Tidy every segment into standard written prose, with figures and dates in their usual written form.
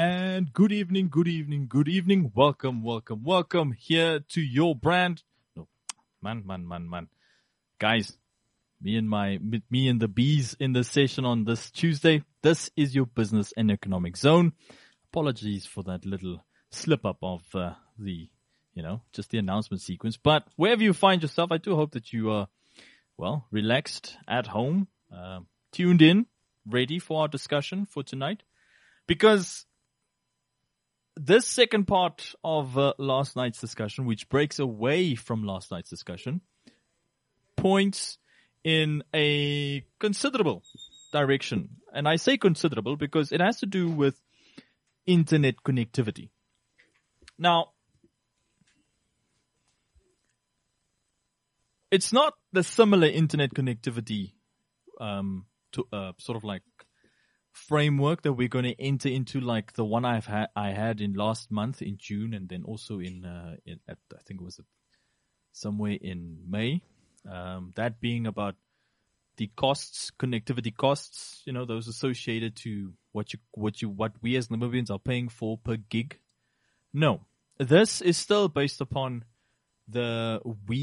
And good evening, good evening, good evening. Welcome, welcome, welcome here to your brand. No, man. Guys, me and the bees in the session on this Tuesday. This is your business and economic zone. Apologies for that little slip up of just the announcement sequence. But wherever you find yourself, I do hope that you are, relaxed at home, tuned in, ready for our discussion for tonight. Because this second part of last night's discussion, which breaks away from last night's discussion, points in a considerable direction. And I say considerable because it has to do with internet connectivity. Now, it's not the similar internet connectivity framework that we're going to enter into, like the one I had in last month in June, and then also I think it was somewhere in May. That being about the costs, connectivity costs, those associated to what we as Namibians are paying for per gig. No, this is still based upon that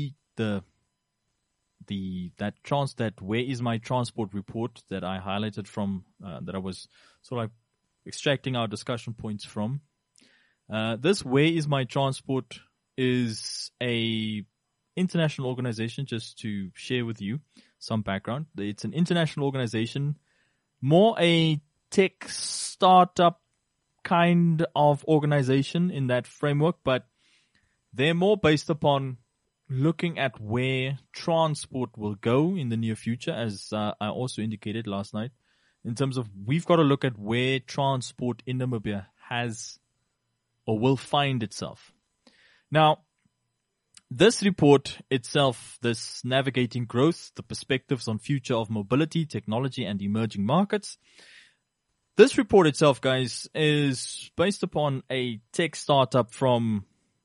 where is my transport report that I highlighted from, that I was sort of like extracting our discussion points from. This where is my transport is a international organization, just to share with you some background. It's an international organization, more a tech startup kind of organization in that framework, but they're more based upon looking at where transport will go in the near future, as I also indicated last night, in terms of we've got to look at where transport in Namibia has or will find itself. Now, this report itself, this Navigating Growth, the Perspectives on Future of Mobility, Technology and Emerging Markets, this report itself, guys, is based upon a tech startup from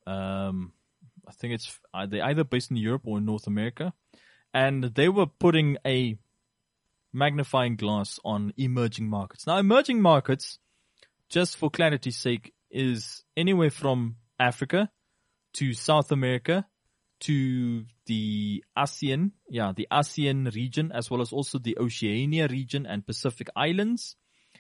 I think they're either based in Europe or in North America, and they were putting a magnifying glass on emerging markets. Now, emerging markets, just for clarity's sake, is anywhere from Africa to South America to the ASEAN region, as well as also the Oceania region and Pacific Islands,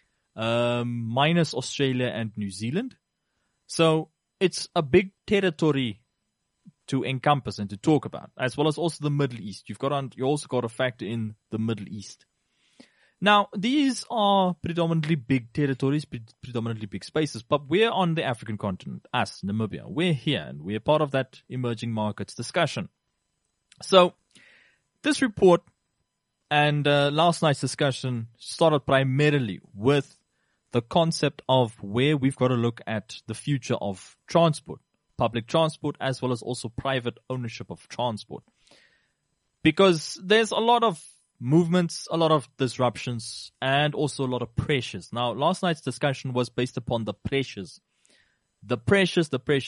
minus Australia and New Zealand. So it's a big territory to encompass and to talk about, as well as also the Middle East. You also got to factor in the Middle East. Now, these are predominantly big territories, predominantly big spaces, but we're on the African continent, us, Namibia. We're here, and we're part of that emerging markets discussion. So, this report and last night's discussion started primarily with the concept of where we've got to look at the future of transport. Public transport, as well as also private ownership of transport. Because there's a lot of movements, a lot of disruptions, and also a lot of pressures. Now, last night's discussion was based upon the pressures. The pressures.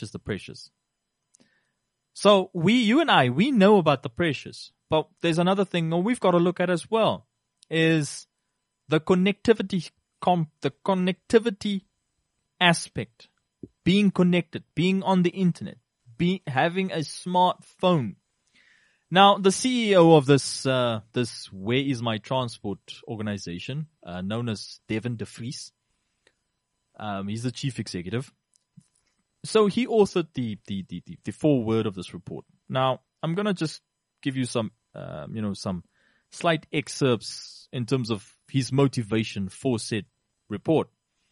So you and I, we know about the pressures. But there's another thing we've got to look at as well, is the connectivity aspect. Being connected, being on the internet, having a smartphone. Now, the CEO of this Where Is My Transport organization, known as Devin De Vries, he's the chief executive. So he authored the foreword of this report. Now, I'm gonna just give you some slight excerpts in terms of his motivation for said report.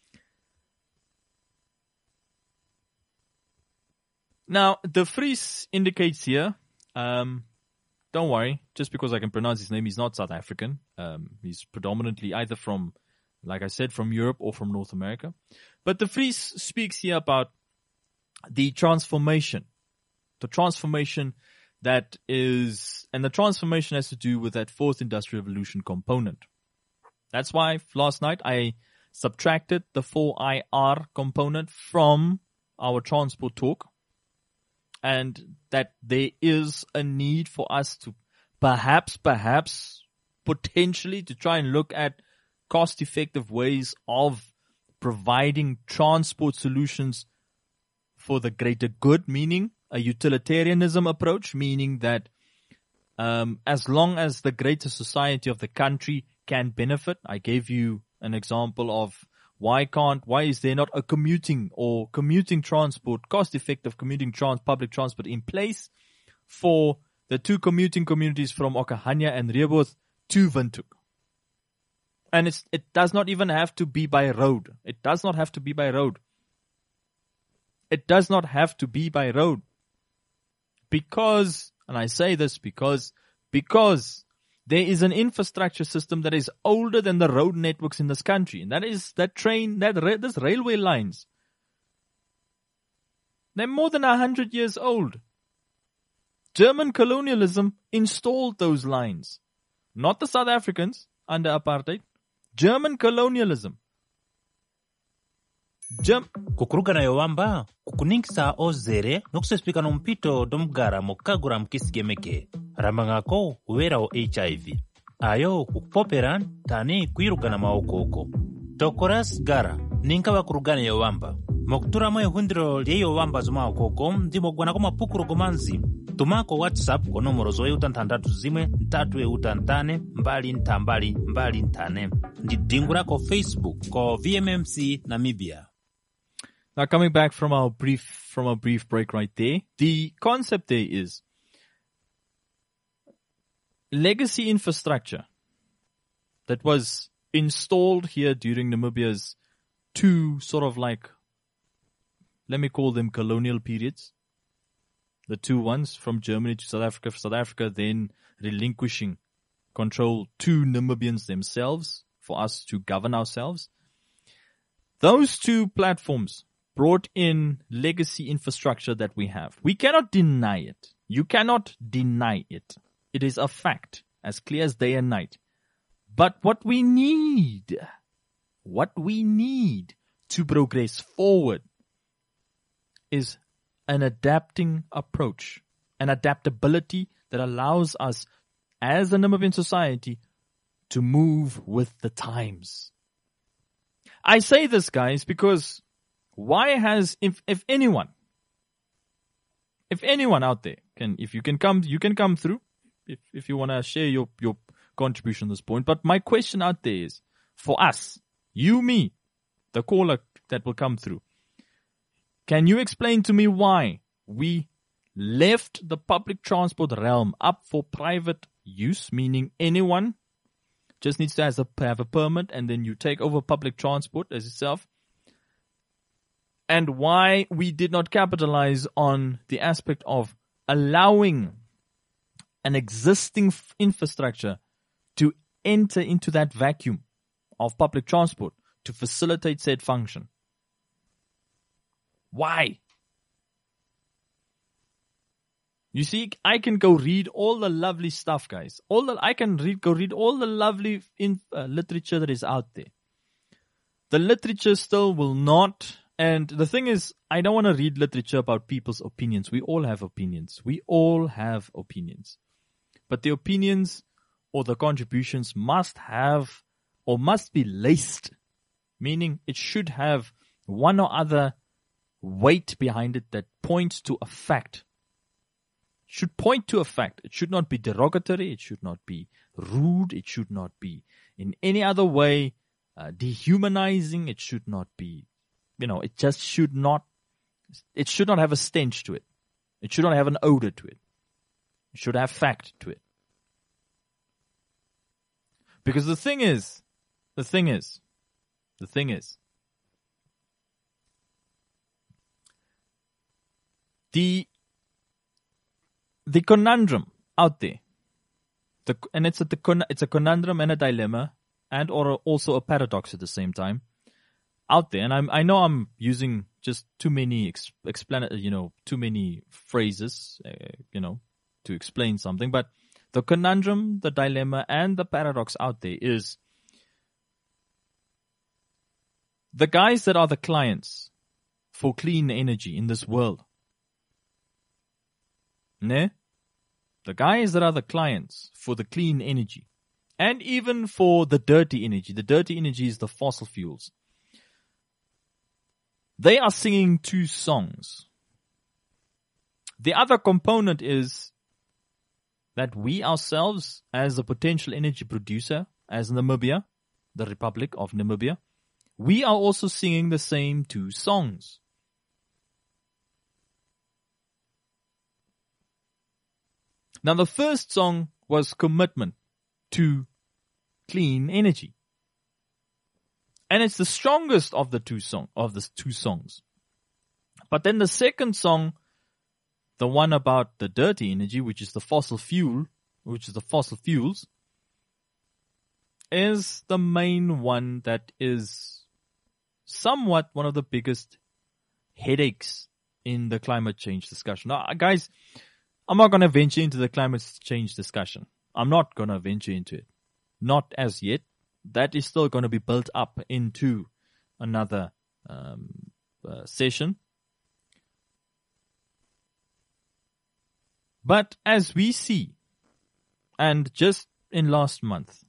Now, De Vries indicates here, don't worry, just because I can pronounce his name, he's not South African. He's predominantly either from, like I said, from Europe or from North America. But De Vries speaks here about the transformation that is, and the transformation has to do with that fourth industrial revolution component. That's why last night I subtracted the 4IR component from our transport talk. And that there is a need for us to perhaps, potentially to try and look at cost-effective ways of providing transport solutions for the greater good, meaning a utilitarianism approach, meaning that as long as the greater society of the country can benefit. I gave you an example of why is there not a commuting transport, cost-effective public transport in place for the two commuting communities from Okahanya and Rehoboth to Windhoek. And it does not even have to be by road. It does not have to be by road. It does not have to be by road. Because, and I say this because there is an infrastructure system that is older than the road networks in this country. And that is this railway lines. They're more than 100 years old. German colonialism installed those lines. Not the South Africans under apartheid. German colonialism. Kukurugana yowamba, kukuningsa ozere, nokusespika nompito domgara mokagura mkisigemeke. Rambangako uwera o HIV. Ayo kukupoperan tani kuirugana maokoko. Tokoras gara, ninka wakurugana yowamba. Moktura moe hundiro liye yowamba zuma okoko, ndimo gwanako mapukuru gomanzi. Tumako WhatsApp ko nomoro zoe utantandatu zimwe, ntatu utantane, mbali ntane. Ndidingura ko Facebook, ko VMMC Namibia. Now coming back from our brief break right there, the concept there is legacy infrastructure that was installed here during Namibia's two sort of like, let me call them colonial periods. The two ones from Germany to South Africa, South Africa then relinquishing control to Namibians themselves for us to govern ourselves. Those two platforms brought in legacy infrastructure that we have. We cannot deny it. You cannot deny it. It is a fact, as clear as day and night. But what we need to progress forward is an adapting approach, an adaptability that allows us as a Namibian society to move with the times. I say this, guys, because if anyone out there you can come through if you want to share your contribution at this point. But my question out there is for us, you, me, the caller that will come through. Can you explain to me why we left the public transport realm up for private use, meaning anyone just needs to have a permit and then you take over public transport as itself? And why we did not capitalize on the aspect of allowing an existing infrastructure to enter into that vacuum of public transport to facilitate said function. Why? You see, I can go read all the lovely stuff, guys. I can go read all the lovely literature that is out there. The literature still will not. And the thing is, I don't want to read literature about people's opinions. We all have opinions. But the opinions or the contributions must be laced. Meaning it should have one or other weight behind it that points to a fact. It should point to a fact. It should not be derogatory. It should not be rude. It should not be in any other way dehumanizing. It should not be, it just should not have a stench to it. It should not have an odor to it. It should have fact to it. Because the thing is, the conundrum out there, it's a conundrum and a dilemma and or also a paradox at the same time out there. And I know I'm using just too many too many phrases, to explain something, but the conundrum, the dilemma, and the paradox out there is the guys that are the clients for clean energy in this world. The guys that are the clients for the clean energy and even for the dirty energy. The dirty energy is the fossil fuels. They are singing two songs. The other component is that we ourselves, as a potential energy producer, as Namibia, the Republic of Namibia, we are also singing the same two songs. Now, the first song was commitment to clean energy. And it's the strongest of the two songs. But then the second song, the one about the dirty energy, which is the fossil fuels, is the main one that is somewhat one of the biggest headaches in the climate change discussion. Now, guys, I'm not going to venture into the climate change discussion. I'm not going to venture into it. Not as yet. That is still going to be built up into another session. But as we see, and just in last month,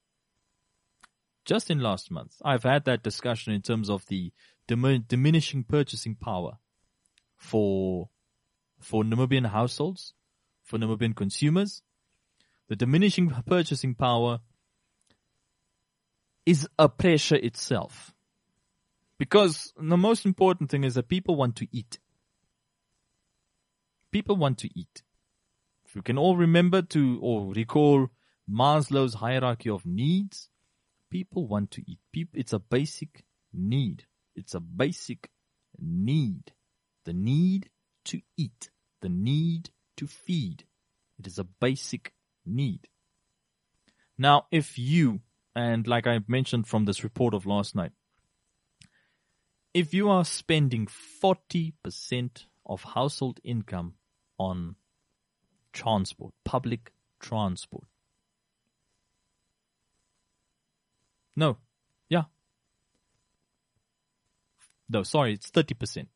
I've had that discussion in terms of the diminishing purchasing power for Namibian households, for Namibian consumers. The diminishing purchasing power is a pressure itself. Because the most important thing is that people want to eat. People want to eat. If you can all remember or recall Maslow's hierarchy of needs, people want to eat. It's a basic need. It's a basic need. The need to eat. The need to feed. It is a basic need. Now, if you, and like I mentioned from this report of last night, if you are spending 40% of household income on transport, public transport. No, sorry, it's 30%.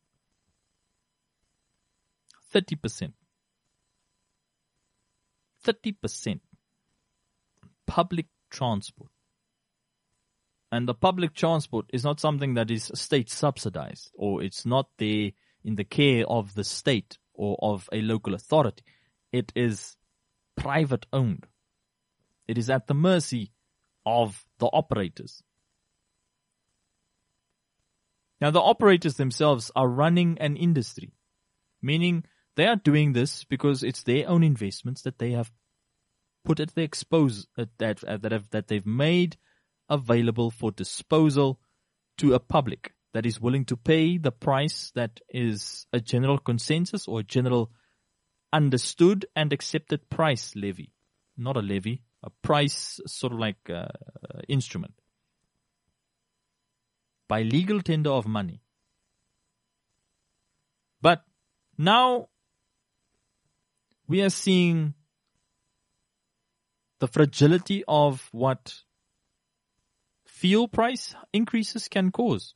30%. 30% public transport. And the public transport is not something that is state subsidized, or it's not there in the care of the state or of a local authority. It is private owned. It is at the mercy of the operators. Now, the operators themselves are running an industry, meaning they are doing this because it's their own investments that they have put at their that they've made available for disposal to a public that is willing to pay the price that is a general consensus or a general understood and accepted price levy. Not a levy, a price sort of like instrument. By legal tender of money. But now we are seeing the fragility of what fuel price increases can cause.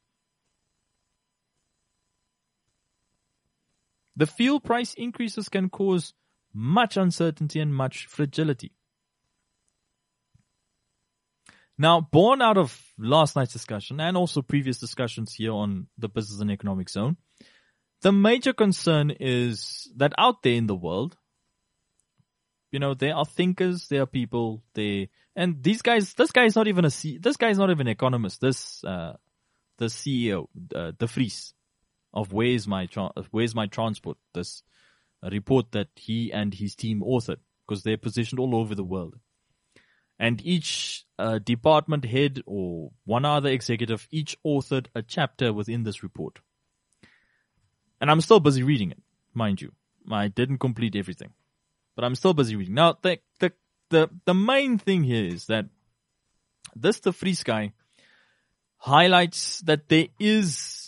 The fuel price increases can cause much uncertainty and much fragility. Now, born out of last night's discussion and also previous discussions here on the Business and Economic Zone, the major concern is that out there in the world, there are thinkers, there are people, and this guy is not even an economist. The CEO, De Vries of Where's My Transport, this report that he and his team authored, because they're positioned all over the world. And each department head or one other executive, each authored a chapter within this report. And I'm still busy reading it, mind you. I didn't complete everything, but I'm still busy reading. Now, the main thing here is that this De Vries guy highlights that there is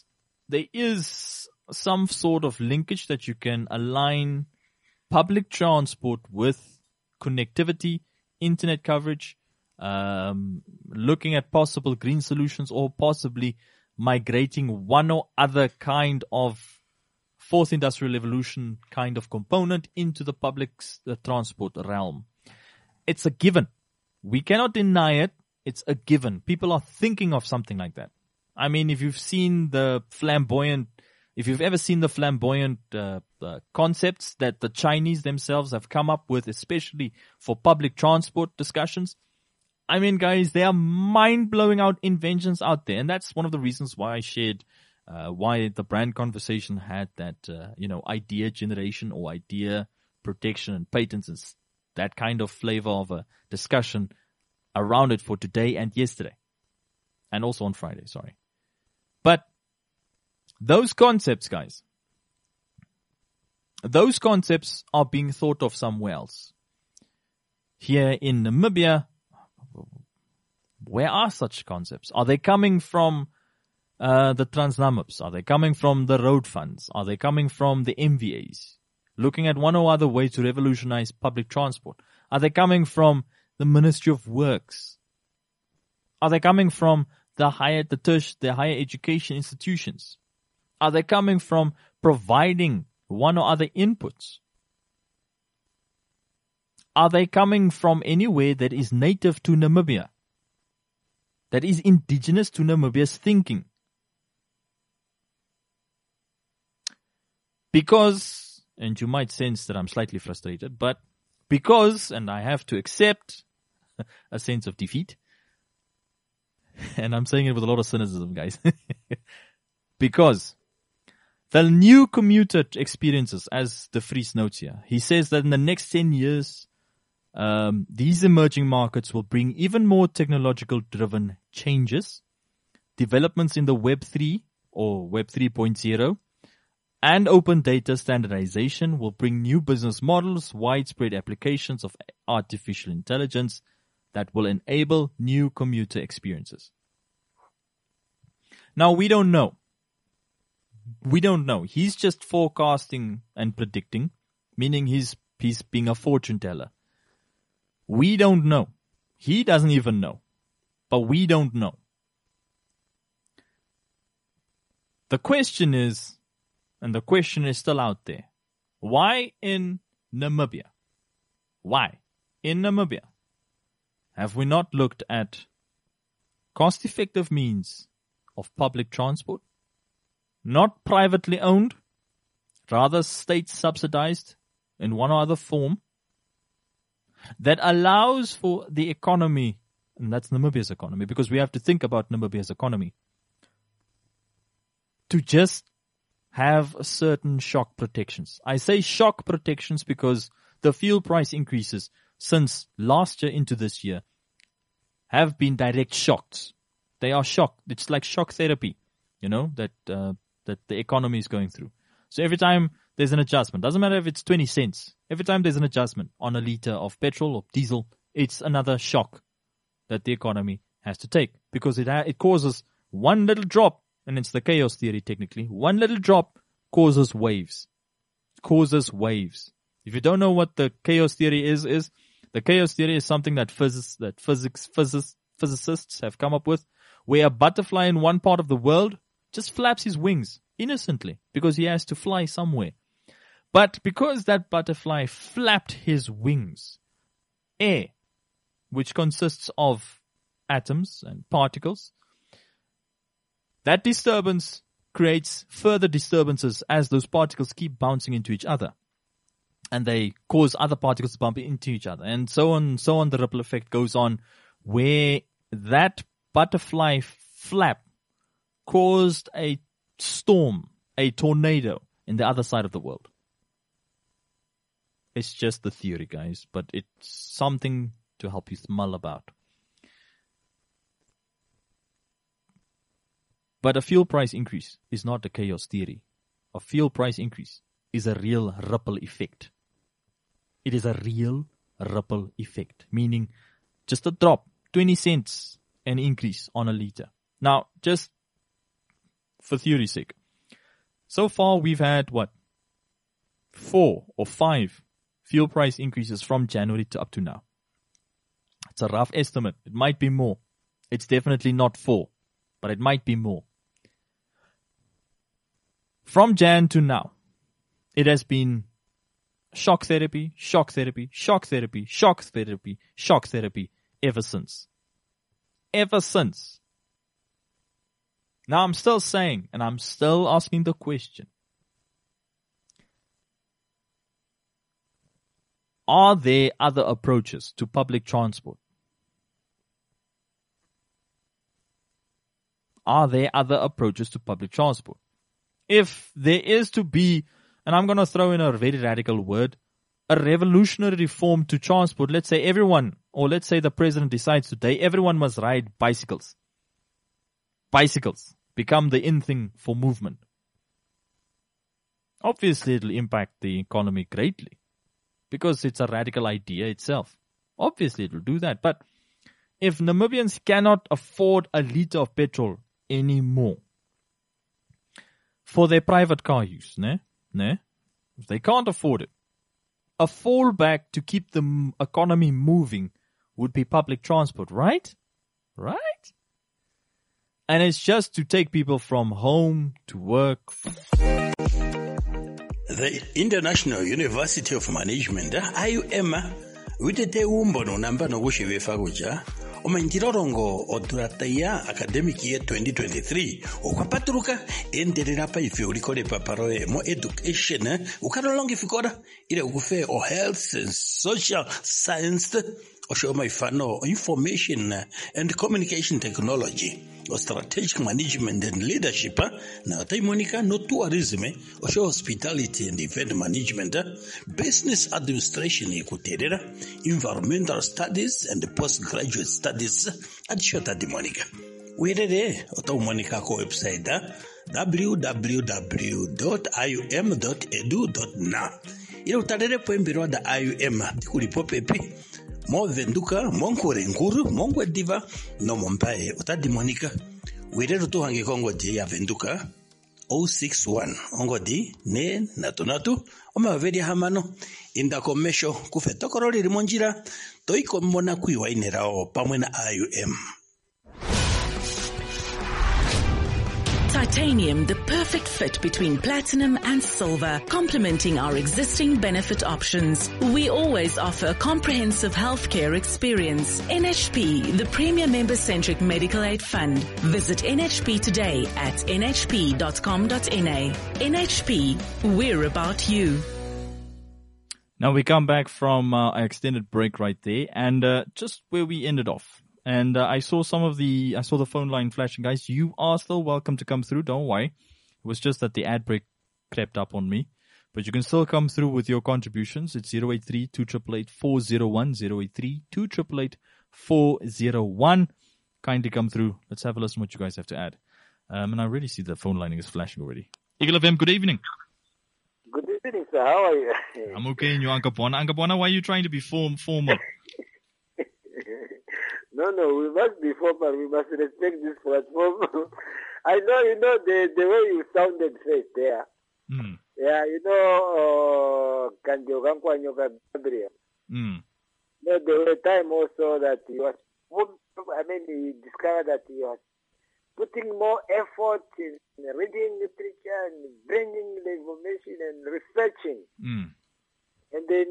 some sort of linkage that you can align public transport with connectivity, internet coverage, looking at possible green solutions, or possibly migrating one or other kind of fourth industrial revolution kind of component into the public transport realm. It's a given. We cannot deny it. It's a given. People are thinking of something like that. I mean, if you've ever seen the flamboyant concepts that the Chinese themselves have come up with, especially for public transport discussions, I mean, guys, there are mind-blowing out inventions out there. And that's one of the reasons why I shared why the brand conversation had that, idea generation or idea protection and patents and that kind of flavor of a discussion around it for today and yesterday. And also on Friday, sorry. But those concepts, guys, those concepts are being thought of somewhere else. Here in Namibia, where are such concepts? Are they coming from the Transnamips? Are they coming from the road funds? Are they coming from the MVAs? Looking at one or other way to revolutionize public transport? Are they coming from the Ministry of Works? Are they coming from the higher education institutions? Are they coming from providing one or other inputs? Are they coming from anywhere that is native to Namibia? That is indigenous to Namibia's thinking? Because, and you might sense that I'm slightly frustrated, but because, and I have to accept a sense of defeat, and I'm saying it with a lot of cynicism, guys, because the new commuter experiences, as De Vries notes here, he says that in the next 10 years, these emerging markets will bring even more technological driven changes, developments in the Web 3 or Web 3.0, and open data standardization will bring new business models, widespread applications of artificial intelligence that will enable new commuter experiences. Now, we don't know. We don't know. He's just forecasting and predicting, meaning he's being a fortune teller. We don't know. He doesn't even know. But we don't know. The question is, and the question is still out there, why in Namibia? Why in Namibia have we not looked at cost-effective means of public transport? Not privately owned, rather state-subsidized in one or other form, that allows for the economy, and that's Namibia's economy, because we have to think about Namibia's economy, to just have certain shock protections. I say shock protections because the fuel price increases since last year into this year have been direct shocks. They are shock. It's like shock therapy, that the economy is going through. So every time there's an adjustment, doesn't matter if it's 20 cents, every time there's an adjustment on a liter of petrol or diesel, it's another shock that the economy has to take, because it causes one little drop, and it's the chaos theory technically. One little drop causes waves. If you don't know what the chaos theory is the chaos theory is something that physicists have come up with, where a butterfly in one part of the world just flaps his wings innocently because he has to fly somewhere. But because that butterfly flapped his wings, air, which consists of atoms and particles, that disturbance creates further disturbances as those particles keep bouncing into each other. And they cause other particles to bump into each other. And so on, the ripple effect goes on, where that butterfly flap caused a storm, a tornado in the other side of the world. It's just the theory, guys, but it's something to help you mull about. But a fuel price increase is not a chaos theory. A fuel price increase is a real ripple effect. It is a real ripple effect, meaning just a drop, 20 cents, an increase on a liter. Now, just for theory's sake, so far we've had 4 or 5 fuel price increases from January to up to now. It's a rough estimate. It might be more. It's definitely not 4, but it might be more. From Jan to now, it has been shock therapy, shock therapy, shock therapy, shock therapy, shock therapy ever since. Ever since. Now I'm still saying, and I'm still asking the question, are there other approaches to public transport? Are there other approaches to public transport? If there is to be, and I'm going to throw in a very radical word, a revolutionary reform to transport, let's say everyone, or let's say the president decides today, everyone must ride bicycles. Bicycles become the in thing for movement. Obviously, it'll impact the economy greatly because it's a radical idea itself. Obviously, it'll do that. But if Namibians cannot afford a liter of petrol anymore for their private car use, if they can't afford it, a fallback to keep the economy moving would be public transport, right? Right? And it's just to take people from home to work. The International University of Management, IUM, witete umbono namba no gushibefa kuja omanjirorongo odurataya academic year 2023 okwapaturuka enderera pa ife ulikole paparoe mo education ukarolonga ifikora ile ukufe o health and social science oshoma ifano information and communication technology o strategic management and leadership na taimonika no tourism osho hospitality and event management business administration ikuterera environmental studies and postgraduate studies at Shota Monica. Werere otamonika ko website www.ium.edu.na ile utarere poembirwa da IUM dikulipo pepe mo venduka monkore nkuru mongwe diva no mompae otadimonika werero to hange kongo je ya venduka 061 ongodi ne natonatu omaveri hamano inda komesho kufetokorori limonjira toiko mona kuiwa inerao pamwe na IUM. Titanium, the perfect fit between platinum and silver, complementing our existing benefit options. We always offer a comprehensive healthcare experience. NHP, the premier member-centric medical aid fund. Visit NHP today at nhp.com.na. NHP, we're about you. Now we come back from our extended break right there, and just where we ended off. And I saw the phone line flashing, guys. You are still welcome to come through. Don't worry. It was just that the ad break crept up on me. But you can still come through with your contributions. It's 083-288-401, 083-288-401. Kindly come through. Let's have a listen what you guys have to add. And I really see the phone lining is flashing already. Eagle FM, good evening. Good evening, sir. How are you? I'm okay, and you, Ankapona. Ankapona, why are you trying to be formal? No, we must be formal. We must respect this platform. I know, the way you sounded first there. Mm. Yeah, Kanjo Gankwanyoka Gabriel. Mm. There were time also that he discovered that he was putting more effort in reading literature and bringing the information and researching. Mm. And then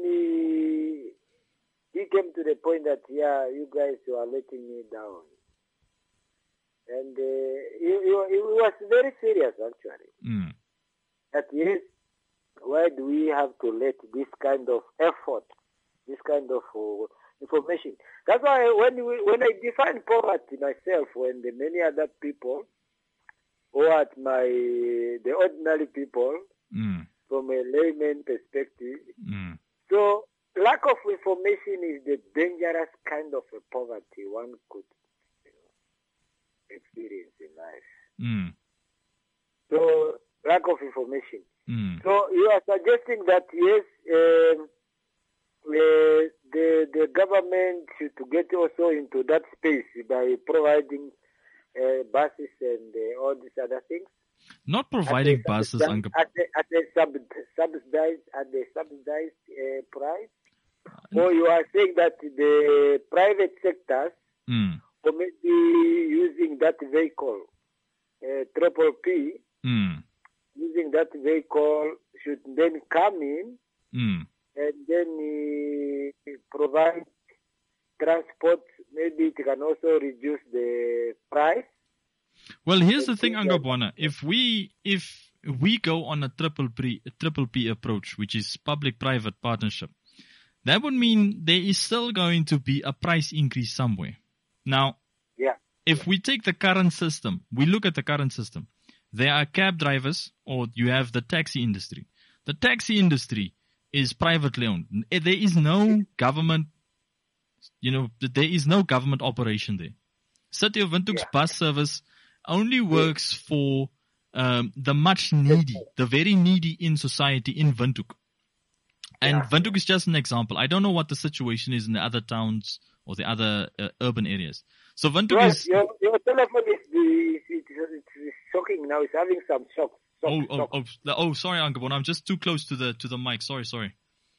he came to the point that, you guys are letting me down. And he was very serious, actually. Mm. That yes, why do we have to let this kind of effort, this kind of information? That's why when I define poverty myself, when the many other people, or the ordinary people, from a layman perspective, so lack of information is the dangerous kind of a poverty one could experience in life. So lack of information. So you are suggesting that yes, the government should get also into that space by providing buses and all these other things. Not providing buses, at the subsidized price. Or you are saying that the private sectors will maybe using that vehicle, Triple P, using that vehicle should then come in and then provide transport. Maybe it can also reduce the price. Well, here's the thing, Angabwana. If we go on a triple P approach, which is public-private partnership, that would mean there is still going to be a price increase somewhere. Now, if we take the current system, we look at the current system. There are cab drivers, or you have the taxi industry. The taxi industry is privately owned. There is no government, there is no government operation there. City of Windhoek's bus service only works for the much needy, the very needy in society in Windhoek. And Windhoek is just an example. I don't know what the situation is in the other towns or the other urban areas. So Windhoek is... Your telephone is shocking now. It's having some shock. Sorry, Angabon. I'm just too close to the mic. Sorry.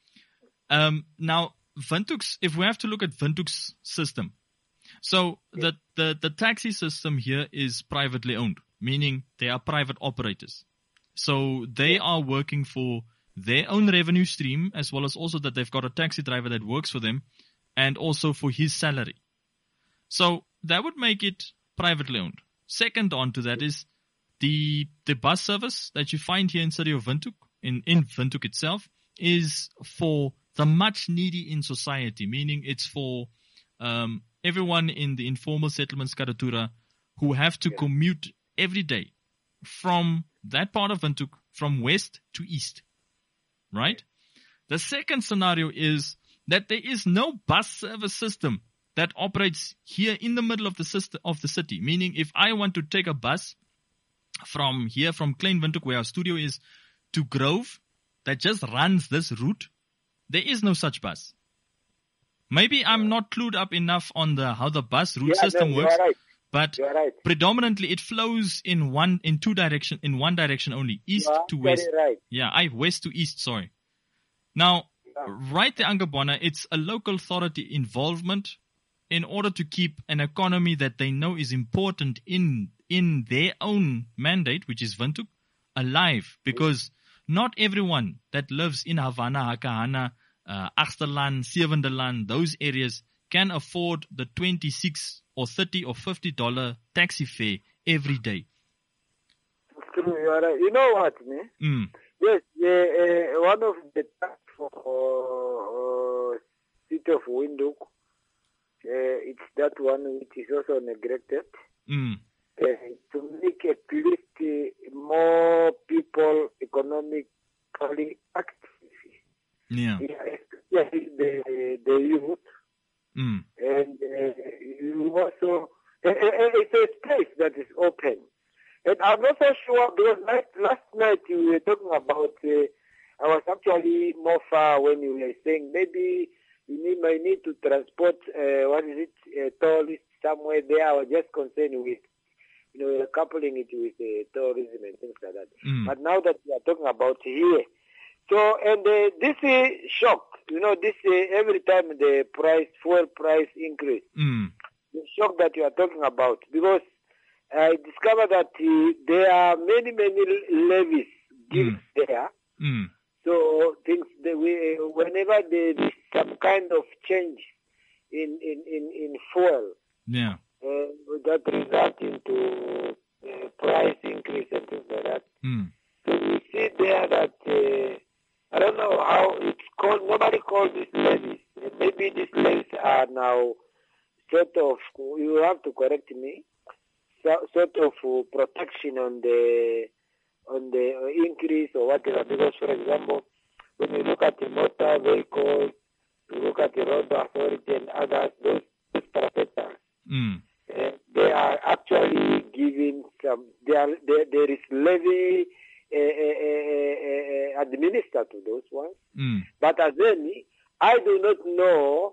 Now, Windhoek's, if we have to look at Windhoek's system, so the taxi system here is privately owned, meaning they are private operators. So they are working for their own revenue stream, as well as also that they've got a taxi driver that works for them, and also for his salary. So that would make it privately owned. Second on to that is the bus service that you find here in city of Windhoek, in Windhoek itself, is for the much needy in society, meaning it's for everyone in the informal settlements, Karatura, who have to commute every day from that part of Windhoek, from west to east. Right? The second scenario is that there is no bus service system that operates here in the middle of the city. Meaning, if I want to take a bus from Klein Windhoek, where our studio is, to Grove, that just runs this route, there is no such bus. Maybe I'm not clued up enough on how the bus route system works, but predominantly it flows in one direction only, east to west. West to east, sorry. Now, right there, Angabwana, it's a local authority involvement in order to keep an economy that they know is important in their own mandate, which is Windhoek, alive. Because not everyone that lives in Havana, Hakahana, Achterland, Sevenderland, those areas can afford the $26 or $30 or $50 taxi fare every day. True, you are right. You know what, me? Yes, one of the tasks for city of Windhoek, it's that one which is also neglected. To make at least more people economically active. The youth. And you also, it's a space that is open. And I'm not so sure, because last night you were talking about, I was actually more far when you were saying maybe you might need to transport, tourists somewhere there. I was just concerned with, coupling it with tourism and things like that. But now that we are talking about here, so, and this is shock, this every time the fuel price increase, the shock that you are talking about, because I discovered that there are many levies given there. So things whenever there is some kind of change in fuel, that results into price increase and things like that. So we see there that I don't know how it's called. Nobody calls these levies. Maybe these levies are now sort of. You have to correct me. Sort of protection on the increase or whatever. Because, for example, when you look at the motor vehicles, you look at the road authority and others, those parameters, they are actually giving some. There is levy administered to those ones. But again, I do not know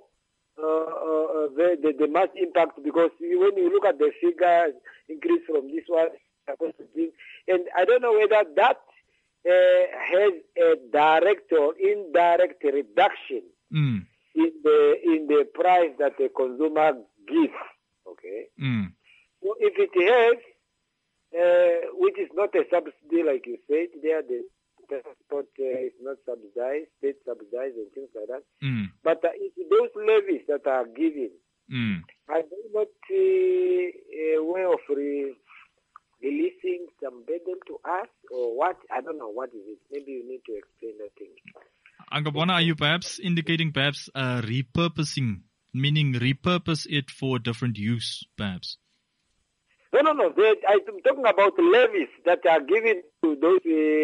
the mass impact, because when you look at the figures increase from this one, and I don't know whether that has a direct or indirect reduction in the price that the consumer gives. Okay. So if it has, which is not a subsidy like you said, there the transport is not subsidized, state subsidized and things like that. But if those levies that are given, I do not see a way of or what? I don't know. What is it? Maybe you need to explain that thing. Angabona, are you perhaps indicating repurposing, meaning repurpose it for different use, perhaps? No. I'm talking about levies that are given to those,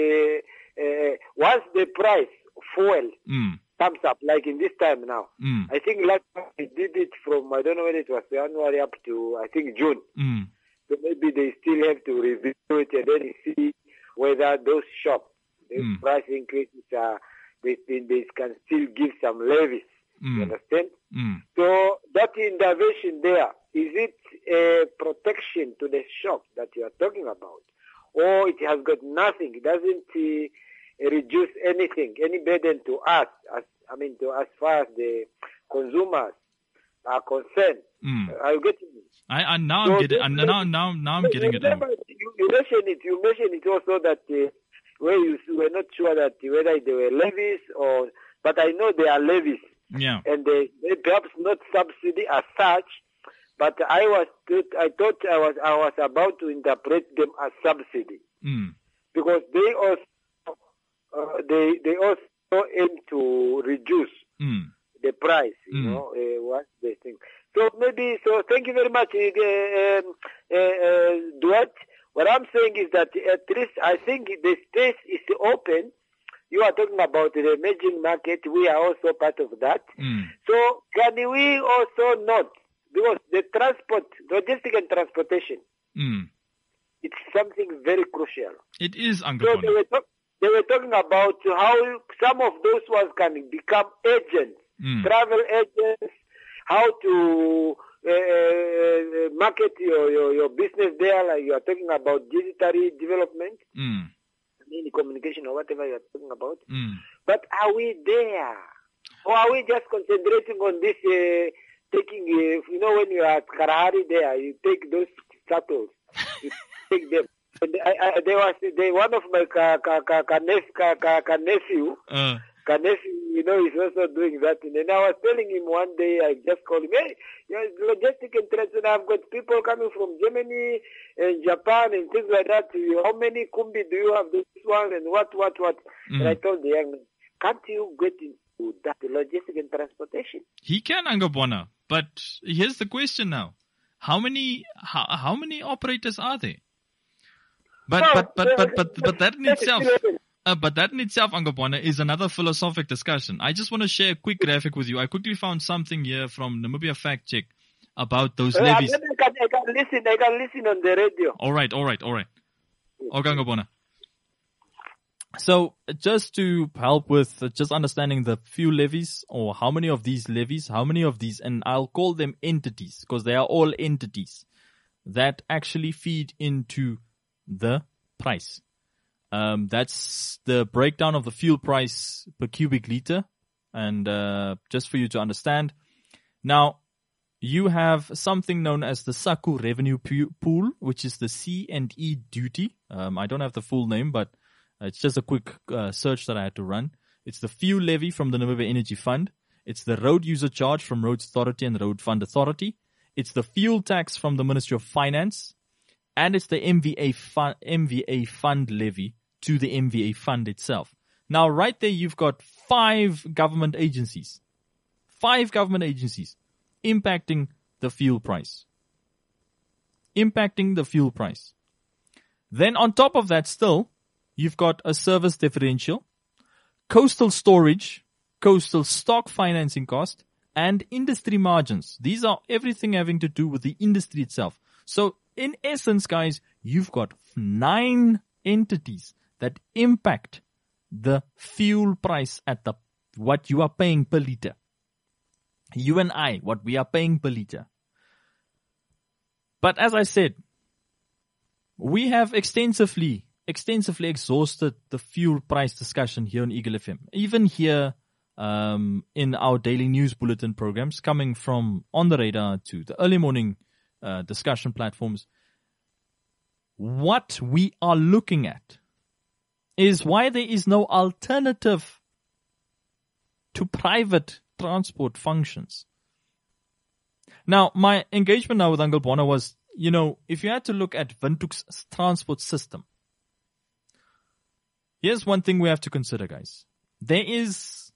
once the price of fuel comes up, like in this time now. I think last time we did it from, I don't know when it was, January up to, I think, June. So maybe they still have to review it and then see whether those shops, those price increases they can still give some levies. You understand? So that intervention there, is it a protection to the shops that you are talking about? Or it has got nothing? It doesn't reduce anything, any burden to us, as far as the consumers are concerned. Are you getting it? I'm getting it. You mentioned it also that where you were not sure that whether they were levies or, but I know they are levies. Yeah. And they perhaps not subsidy as such, but I thought I was about to interpret them as subsidy because they also aim to reduce the price. You know what they think. So thank you very much, Duet. What I'm saying is that at least I think the space is open. You are talking about the emerging market. We are also part of that. So can we also note, because the logistic and transportation, it's something very crucial. It is, Uncle. So they were talking about how some of those ones can become agents, travel agents, how to market your business there, like you are talking about digital development. Communication or whatever you're talking about. But are we there? Or are we just concentrating on this, taking, when you are at Kalahari there, you take those shuttles, you take them. And one of my nephew, is also doing that. And I was telling him one day, I just called him, hey, logistic and transport, I've got people coming from Germany and Japan and things like that. How many kumbi do you have this one and what? And I told the young man, can't you get into that logistic and transportation? He can, Angabona, but here's the question now. How many operators are there? But that in itself... but that in itself, Angabona, is another philosophic discussion. I just want to share a quick graphic with you. I quickly found something here from Namibia Fact Check about those levies. I can listen on the radio. All right. Okay, Angabona. So just to help with just understanding the few levies, or how many of these, and I'll call them entities because they are all entities that actually feed into the price. That's the breakdown of the fuel price per cubic liter. And just for you to understand, now you have something known as the SACU revenue pool, which is the C&E duty. I don't have the full name, but it's just a quick search that I had to run. It's the fuel levy from the Namibia Energy Fund. It's the road user charge from Roads Authority and the Road Fund Authority. It's the fuel tax from the Ministry of Finance. And it's the MVA fund levy to the MVA fund itself. Now, right there, you've got 5 government agencies impacting the fuel price. Then on top of that still, you've got a service differential, coastal storage, coastal stock financing cost, and industry margins. These are everything having to do with the industry itself. So in essence, guys, you've got 9 entities that impact the fuel price at what you are paying per liter. You and I, what we are paying per liter. But as I said, we have extensively exhausted the fuel price discussion here on Eagle FM. Even here in our daily news bulletin programs, coming from On the Radar to the early morning discussion platforms. What we are looking at is why there is no alternative to private transport functions. Now, my engagement now with Uncle Bona was, if you had to look at Windhoek's transport system, Here's one thing we have to consider, guys. There is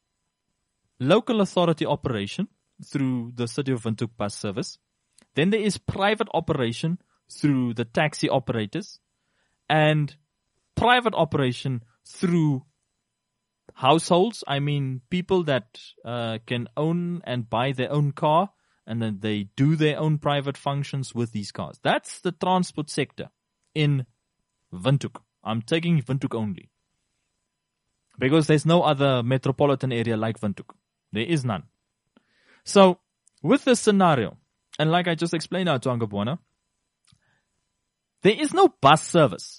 local authority operation through the City of Windhoek bus service. Then there is private operation through the taxi operators and private operation through households. I mean, people that can own and buy their own car, and then they do their own private functions with these cars. That's the transport sector in Windhoek. I'm taking Windhoek only, because there's no other metropolitan area like Windhoek. There is none. So, with this scenario, and like I just explained now to Angabwana, there is no bus service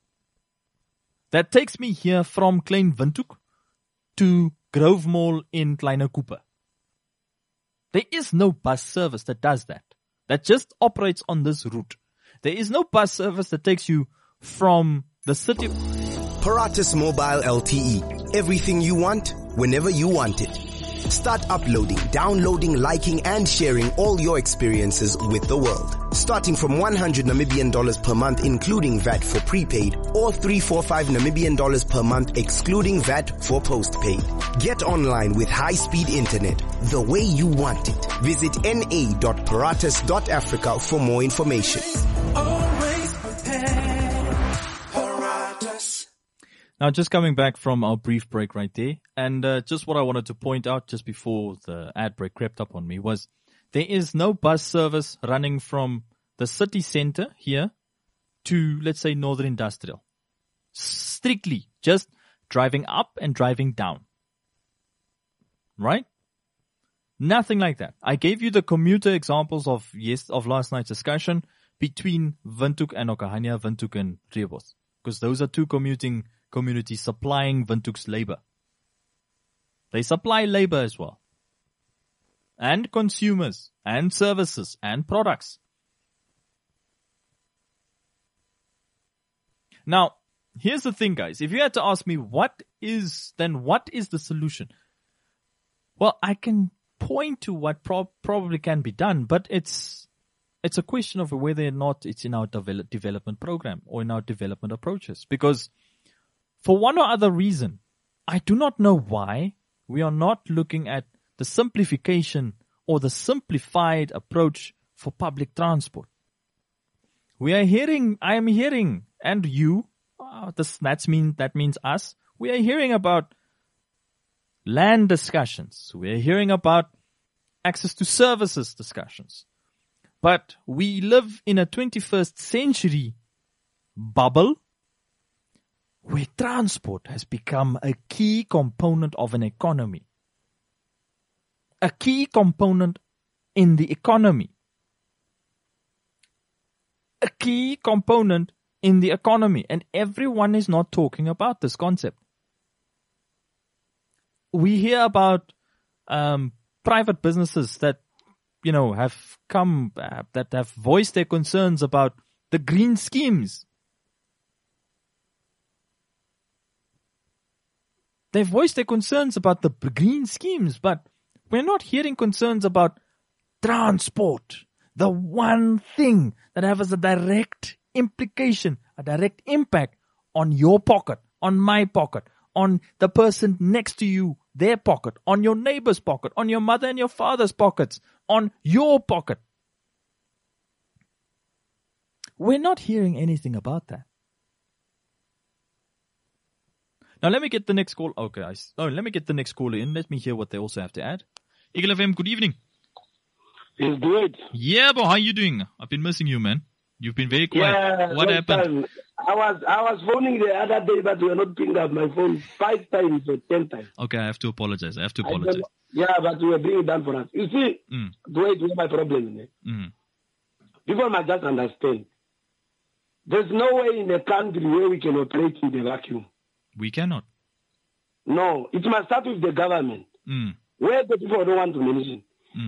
that takes me here from Klein Windhoek to Grove Mall in Kleine Cooper. There is no bus service that does that just operates on this route. There is no bus service that takes you from the city. Paratus Mobile LTE. Everything you want, whenever you want it. Start uploading, downloading, liking and sharing all your experiences with the world. Starting from 100 Namibian dollars per month including VAT for prepaid, or 345 Namibian dollars per month excluding VAT for postpaid. Get online with high-speed internet the way you want it. Visit na.paratus.africa for more information. Always prepared. Paratus. Now, just coming back from our brief break right there, and just what I wanted to point out just before the ad break crept up on me was there is no bus service running from the city center here to, let's say, Northern Industrial. Strictly just driving up and driving down. Right? Nothing like that. I gave you the commuter examples of last night's discussion between Windhoek and Okahania, Windhoek and Rehbosch, because those are two commuting communities supplying Windhoek's labor. They supply labor as well. And consumers, and services, and products. Now, here's the thing, guys. If you had to ask me what is the solution? Well, I can point to what probably can be done, but it's a question of whether or not it's in our development program or in our development approaches. Because for one or other reason, I do not know why we are not looking at the simplification or the simplified approach for public transport. I am hearing, and you, that means us, we are hearing about land discussions. We are hearing about access to services discussions. But we live in a 21st century bubble where transport has become a key component of an economy. A key component in the economy. A key component in the economy. And everyone is not talking about this concept. We hear about private businesses that, have come, that have voiced their concerns about the green schemes. They've voiced their concerns about the green schemes, but we're not hearing concerns about transport. The one thing that has a direct implication, a direct impact on your pocket, on my pocket, on the person next to you, their pocket, on your neighbor's pocket, on your mother and your father's pockets, on your pocket. We're not hearing anything about that. Now let me get the next call. Okay, let me get the next caller in. Let me hear what they also have to add. Eagle FM, good evening. It's good. Yeah, but how you doing? I've been missing you, man. You've been very quiet. Yeah, what happened? I was phoning the other day, but you were not picking up my phone 5 times or 10 times. Okay, I have to apologize. Yeah, but you were bringing it down for us. You see, wait, where's my problem? People must just understand. There's no way in a country where we can operate in the vacuum. We cannot. No, it must start with the government. Where the people don't want to mention.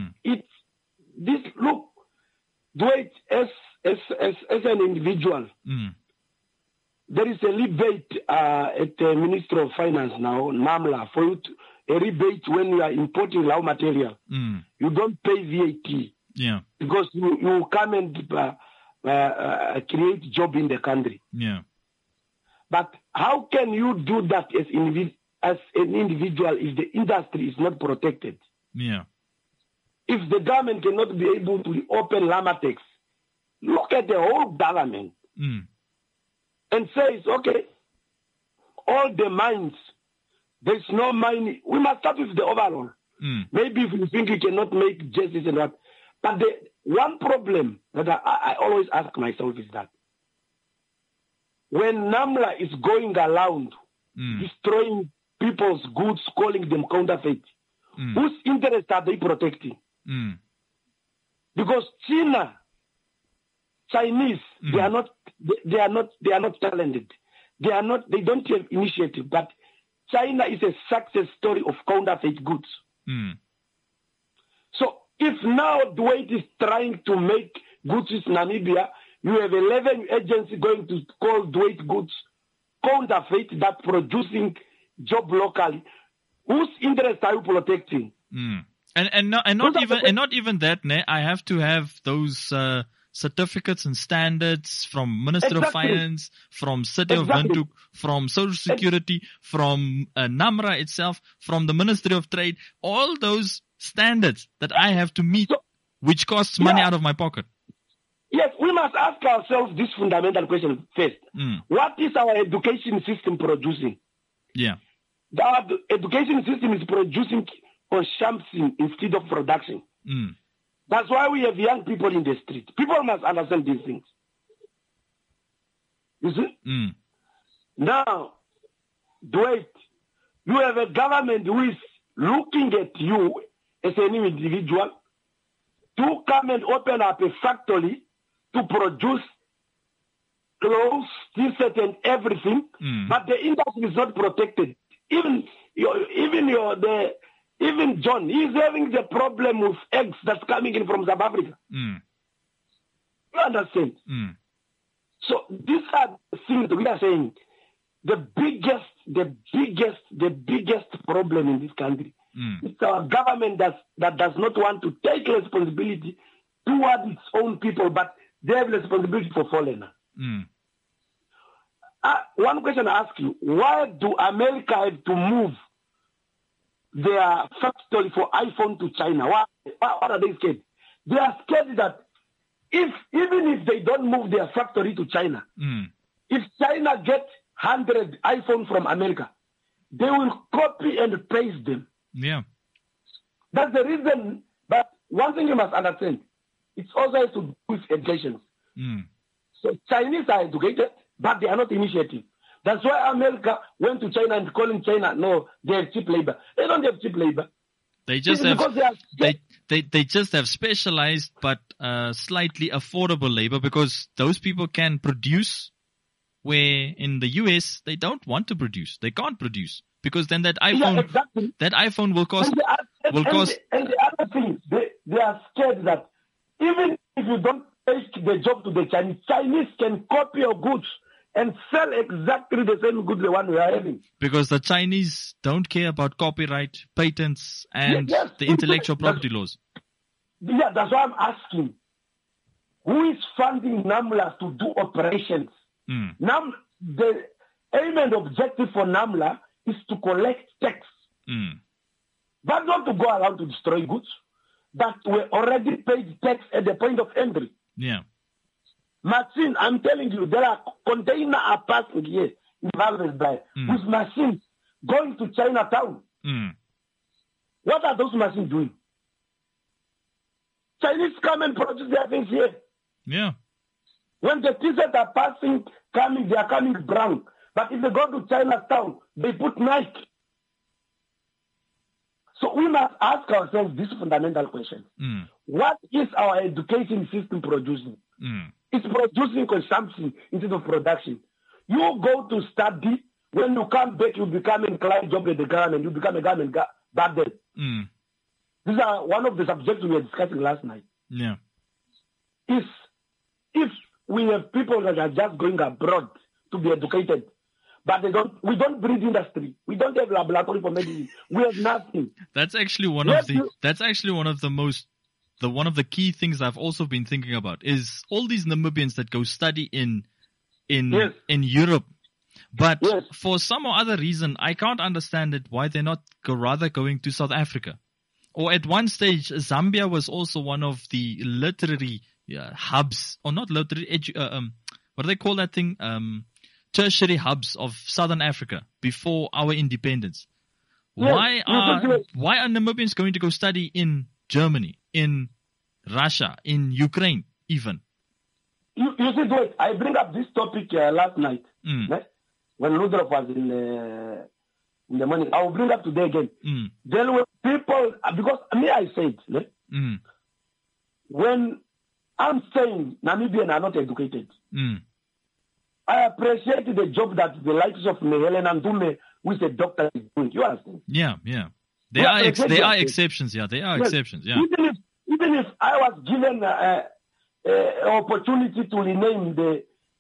Look, do it as an individual. There is a rebate at the Ministry of Finance now, NAMLA, for you a rebate when you are importing raw material. You don't pay VAT. Yeah. Because you come and create job in the country. Yeah. But how can you do that as an individual if the industry is not protected? Yeah. If the government cannot be able to open Lamatex, look at the whole government and says, okay, all the mines, there's no mine. We must start with the overall. Maybe if you think you cannot make justice and what. But the one problem that I always ask myself is that when NAMLA is going around destroying people's goods, calling them counterfeit, whose interests are they protecting? Because Chinese, they are not talented. They don't have initiative. But China is a success story of counterfeit goods. So if now Dwight is trying to make goods in Namibia, you have 11 agencies going to call Dwight goods counterfeit that producing job locally. Whose interests are you protecting? And not even that. I have to have those certificates and standards from Minister of Finance, from City of Windhoek, from Social Security, from NAMRA itself, from the Ministry of Trade. All those standards that I have to meet, which costs money out of my pocket. Yes, we must ask ourselves this fundamental question first. What is our education system producing? Yeah. Our education system is producing consumption instead of production. That's why we have young people in the street. People must understand these things. You see? Now, Dwight, you have a government who is looking at you as an individual to come and open up a factory to produce clothes, t-shirt, and everything, but the industry is not protected. Even John, he's having the problem with eggs that's coming in from South Africa. You understand? So these are the things we are saying. The biggest problem in this country is our government that does not want to take responsibility toward its own people, but they have responsibility for foreigners. One question I ask you, why do America have to move their factory for iPhone to China? Why are they scared? They are scared that even if they don't move their factory to China, if China gets 100 iPhones from America, they will copy and paste them. Yeah. That's the reason. But one thing you must understand, it's also has to do with education. So Chinese are educated, but they are not initiative. That's why America went to China and calling China, no, they have cheap labor. They don't have cheap labor. They just they just have specialized but slightly affordable labor, because those people can produce where in the US they don't want to produce. They can't produce because then that iPhone will cost And the other thing, they are scared that even if you don't take the job to the Chinese can copy your goods and sell exactly the same goods the one we are having. Because the Chinese don't care about copyright, patents, and the intellectual property laws. Yeah, that's why I'm asking. Who is funding NAMLA to do operations? The aim and objective for NAMLA is to collect tax. But not to go around to destroy goods that were already paid tax at the point of entry. Yeah. Machine, I'm telling you, there are containers are passing here in Valves Bay with machines going to Chinatown. What are those machines doing? Chinese come and produce their things here. Yeah. When the t-shirts are passing, they are coming brown. But if they go to Chinatown, they put Nike. So we must ask ourselves this fundamental question. What is our education system producing? It's producing consumption instead of production. You go to study, when you come back, you become a client job at the government, you become a government back then. These are one of the subjects we were discussing last night. Yeah. If we have people that are just going abroad to be educated, but we don't breed industry. We don't have laboratory for medicine. We have nothing. That's actually one of the key things I've also been thinking about is all these Namibians that go study in Europe. But Yes. for some or other reason, I can't understand it why they're not rather going to South Africa. Or at one stage, Zambia was also one of the literary hubs, or not literary, what do they call that thing? Tertiary hubs of Southern Africa before our independence. Yes, Why are Namibians going to go study in Germany, in Russia, in Ukraine, even? You see, wait, I bring up this topic last night when Ludroff was in the morning. I will bring up today again. There were people, because I said, when I'm saying Namibians are not educated, I appreciate the job that the likes of Helen Ndume, who is a doctor, is doing. You understand? Yeah. There are exceptions. Yeah, there are exceptions. Yeah. Even if I was given opportunity to rename the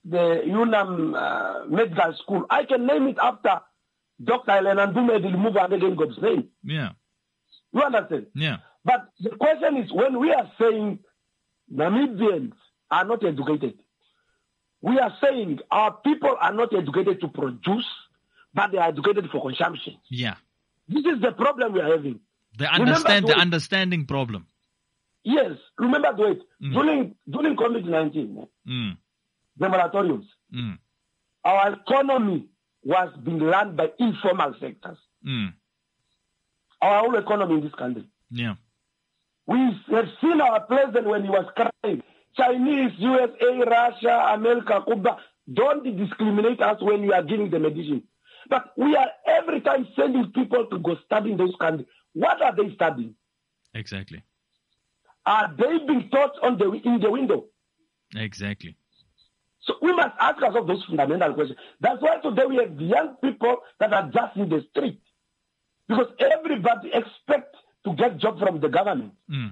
UNAM Medical School, I can name it after Dr. Helen Ndume, the remover and again God's name. Yeah. You understand? Yeah. But the question is, when we are saying Namibians are not educated, we are saying our people are not educated to produce, but they are educated for consumption. Yeah. This is the problem we are having. The understanding problem. Yes. Remember, during COVID-19, the moratoriums, our economy was being run by informal sectors. Our whole economy in this country. Yeah. We have seen our president when he was crying, Chinese, USA, Russia, America, Cuba, don't discriminate us when we are giving the medicine. But we are every time sending people to go study in those countries. What are they studying? Exactly. Are they being taught in the window? Exactly. So we must ask ourselves those fundamental questions. That's why today we have young people that are just in the street. Because everybody expects to get job from the government.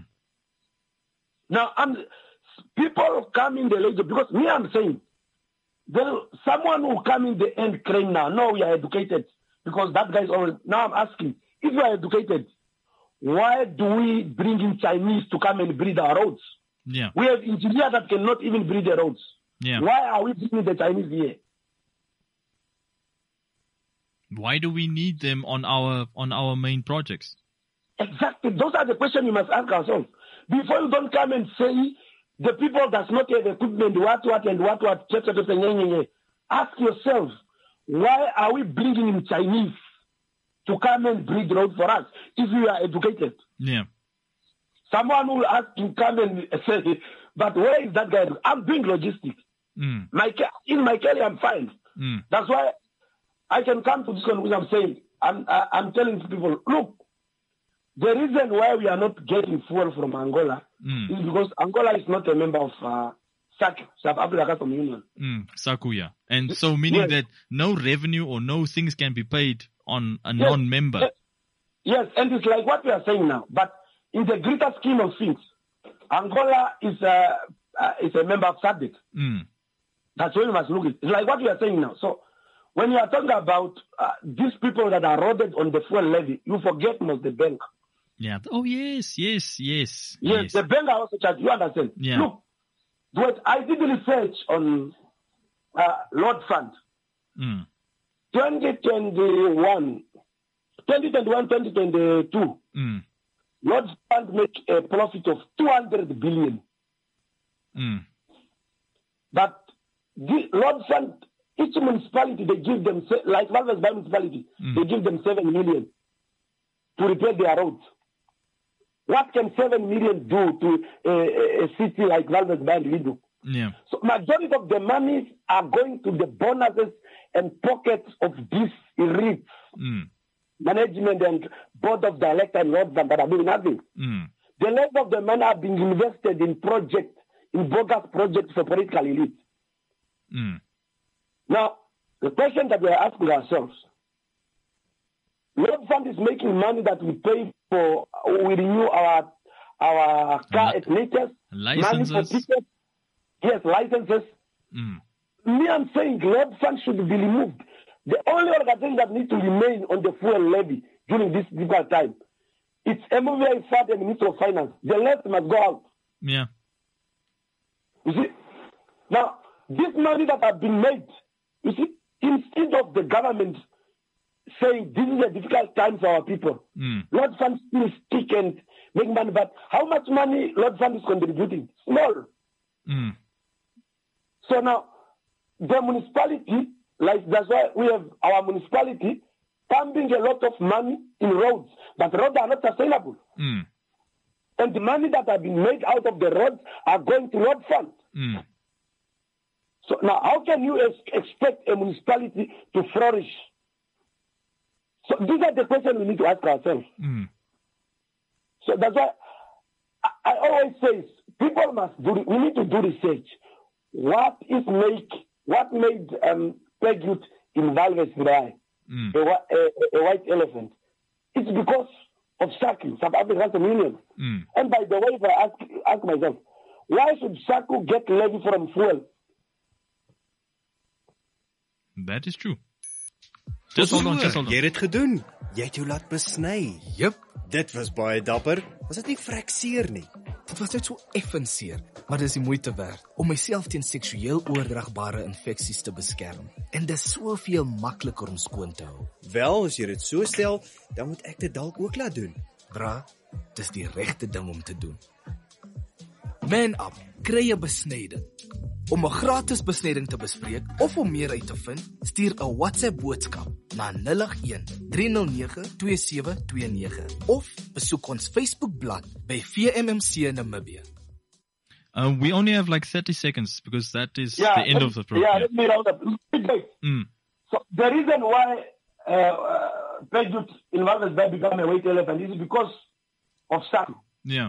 Now, people come in the later, because I'm saying, someone who come in the end claim now, no, we are educated. Because that guy is always, now I'm asking, if you are educated, why do we bring in Chinese to come and breed our roads? Yeah. We have engineers that cannot even breed the roads. Yeah. Why are we bringing the Chinese here? Why do we need them on our main projects? Exactly. Those are the questions we must ask ourselves. Before you don't come and say the people does not have equipment, what, ask yourself, why are we bringing in Chinese to come and breed road for us if we are educated? Yeah. Someone will ask to come and say, but where is that guy? I'm doing logistics. In my career, I'm fine. That's why I can come to this conclusion. I'm saying, I'm telling people, look, the reason why we are not getting fuel from Angola is because Angola is not a member of SACU, South Africa Customs Union. SACU, yeah. And so meaning that no revenue or no things can be paid on a non-member. Yes, and it's like what we are saying now. But in the greater scheme of things, Angola is a member of SADC. That's why we must look at it. It's like what we are saying now. So when you are talking about these people that are rodded on the fuel levy, you forget the bank. Yeah. Oh, yes. Yes, the bank are also charged. You understand? Yeah. Look, I did research on Lord Fund. 2021, 2022, Lord Fund make a profit of 200 billion. But the Lord Fund, each municipality, they give them, like Walvis Bay municipality, they give them 7 million to repair their roads. What can 7 million do to a city like Walvis Bay and Lido? Yeah. So majority of the monies are going to the bonuses and pockets of these elites, management and board of directors and Lord Fund that are doing nothing. The rest of the money are being invested in projects, in bogus projects for political elites. Now, the question that we are asking ourselves, Lord Fund is making money that we pay for, we renew our car at meters, money for tickets, yes, licenses. Me, I'm saying Lord Fund should be removed. The only organization that needs to remain on the fuel levy during this difficult time, it's MOVI FAD and Minister of Finance. The rest must go out. Yeah. You see? Now, this money that have been made, you see, instead of the government saying this is a difficult time for our people, Lord Fund still stick and make money, but how much money Lord Fund is contributing? Small. So now, the municipality, like that's why we have our municipality pumping a lot of money in roads, but roads are not sustainable. And the money that have been made out of the roads are going to road fund. So now, how can you expect a municipality to flourish? So these are the questions we need to ask ourselves. So that's why I always say people must do. We need to do research. What made Peg Youth in Walvis Bay a white elephant? It's because of SACU, South African Ransom Union. And by the way, if I ask myself, why should SACU get levy from fuel? That is true. Just hold on. Jy het dit gedoen. Jy het jou laat besny. Jep. Dit was baie dapper. Was dit nie vrek seer nie? Dit was net so effens seer, maar dis die moeite werd om myself teen seksueel oordraagbare infeksies te beskerm. En dis soveel makliker om skoon te hou. Wel, as jy dit so stel, dan moet ek dit dalk ook laat doen. Bra, dis die regte ding om te doen. Man Up, kry 'n besnyding. Om 'n gratis besnyding te bespreek of om meer uit te vind, stuur 'n WhatsApp boodskap na 081 309 2729 of besoek ons Facebookblad by VMMC Namibia. We only have like 30 seconds because that is the end of the program. Yeah, let me round up. So the reason why Peg Youth in Walvis Bay become a white elephant is because of SACU. Yeah.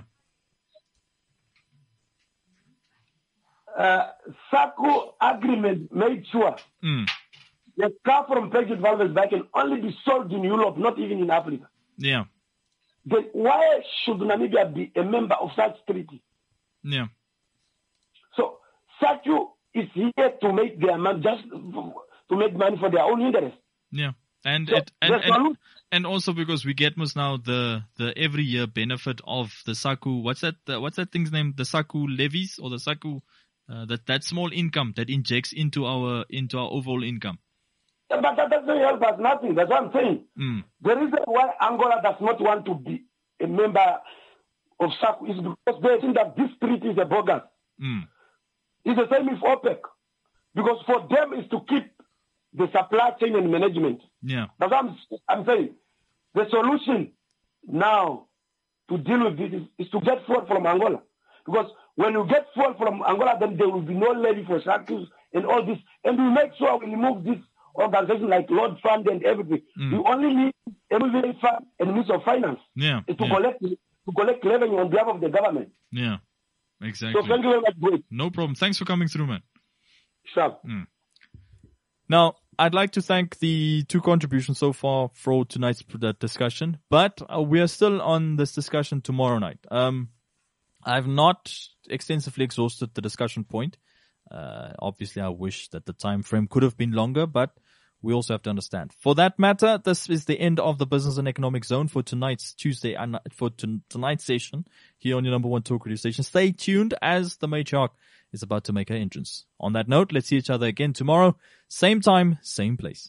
SACU agreement made sure the car from Peg Youth Walvis Bay can only be sold in Europe, not even in Africa. Yeah. Then why should Namibia be a member of such treaty? Yeah. So SACU is here to make their money, just to make money for their own interest. Yeah. And So, and also because we get most now the every year benefit of the SACU. What's that thing's name? The SACU levies or the SACU that small income that injects into our overall income. Yeah, but that doesn't help us nothing. That's what I'm saying. The reason why Angola does not want to be a member of SACU is because they think that this treaty is a bogus. It's the same with OPEC. Because for them is to keep the supply chain and management. Yeah. That's what I'm saying. The solution now to deal with this is to get fuel from Angola. Because when you get fuel from Angola, then there will be no levy for SACUs and all this. And we make sure we remove this organization like Lord Fund and everything. We only need a moving fund and Minister of Finance to collect revenue on behalf of the government. Yeah, exactly. So thank you very much, Boyd. No problem. Thanks for coming through, man. Sure. Now, I'd like to thank the two contributions so far for tonight's discussion, but we are still on this discussion tomorrow night. I've not extensively exhausted the discussion point. Obviously, I wish that the time frame could have been longer, but we also have to understand. For that matter, this is the end of the Business and Economic Zone for tonight's tonight's session here on your number one talk radio station. Stay tuned as the matriarch is about to make her entrance. On that note, let's see each other again tomorrow. Same time, same place.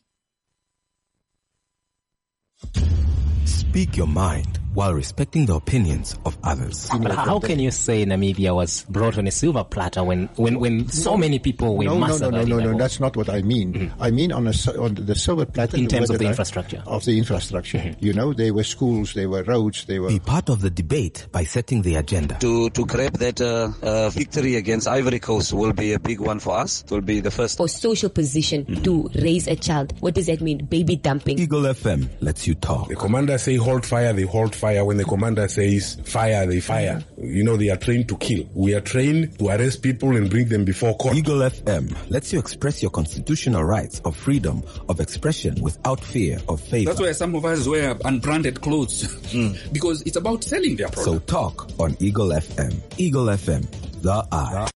Speak your mind while respecting the opinions of others. But how can you say Namibia was brought on a silver platter when so many people were massacred? No, that's not what I mean. I mean on the silver platter. In terms of the infrastructure. Of the infrastructure. You know, there were schools, there were roads, there were... Be part of the debate by setting the agenda. To grab that victory against Ivory Coast will be a big one for us. It will be the first. For social position to raise a child. What does that mean? Baby dumping. Eagle FM lets you talk. The commander say hold fire, they hold fire. When the commander says fire, they fire. You know, they are trained to kill. We are trained to arrest people and bring them before court. Eagle FM lets you express your constitutional rights of freedom of expression without fear of favor. That's why some of us wear unbranded clothes because it's about selling their product. So talk on Eagle FM. Eagle FM, the eye.